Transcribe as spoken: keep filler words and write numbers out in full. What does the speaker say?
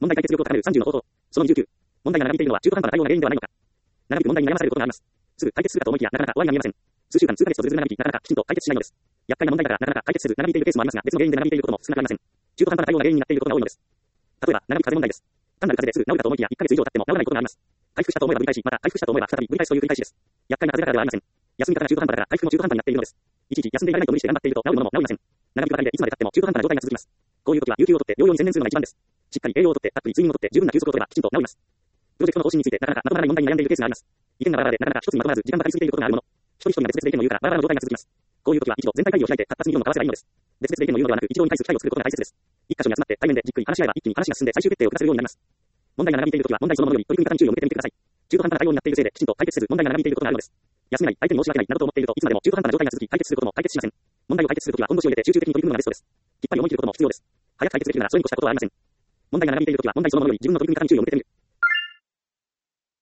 問題解決力を高めるさんじゅうの方法。そのにじゅうきゅう。問題が長引いているのは中途半端な対応が原因ではないのか。長引く問題に悩まされることがあります。すぐ解決するかと思いきや、なかなか終わりが見えません。数週間、数ヶ月とずるずる長引き、なかなかきちんと解決しないのです。厄介な問題だからなかなか解決せず長引いているケースもありますが、別の原因で長引いていることも少なくありません。中途半端な対応が原因になっていることが多いのです。例えば、長引く風邪問題です。単なる風邪ですぐ治るかと思いきや、いっかげつ以上経っても治らないことがあります。回復したと思えばぶり返し、また回復したと思えば再びぶり返すという繰り返しです。厄介な風邪だからではありません。休み方が中途半端だから回復も中途半端になっているのです。いちいち休んでいられないと無理して頑張っていると治るものも治りません。長引くばかりでいつまで経っても中途半端な状態が続きます。こういう時は有給を取って療養に専念するのが一番です。しっかり栄養をとって、たっぷり睡眠をとって十分な休息を取ればきちんと治ります。プロジェクトの方針についてなかなかまとまらない問題に悩んでいるケースがあります。意見がバラバラでなかなか一つにまとまらず時間がかかりすぎていることがあるもの。一人一人が別々で意見を言うからバラバラな状態が続きます。こういう時は一度全体会議を開いて活発に議論を交わせばいいのです。別々で意見を言うのではなく一堂に会する機会を作ることが大切です。一箇所に集まって対面でじっくり話し合えば一気に話が進んで最終決定を下するようになります。問題が長引いている時は問題そのものより取り組み方に注意を向けてみてください。中途半端な対応になっているせいできちんと解決せず問題が長引いていることがあるのです。休めない、相手に申し訳ないなどと思っているといつまでも中途半端な状態が続き解決することも解決しません。問題を解決するときは本腰を入れて集中的に取り組むのがベストです。きっぱり思い切ることも必要です。早く解決できるならそれに越したことはありません。問題が長引いているときは問題そのものより自分の取り組み方に注意を向けてみる。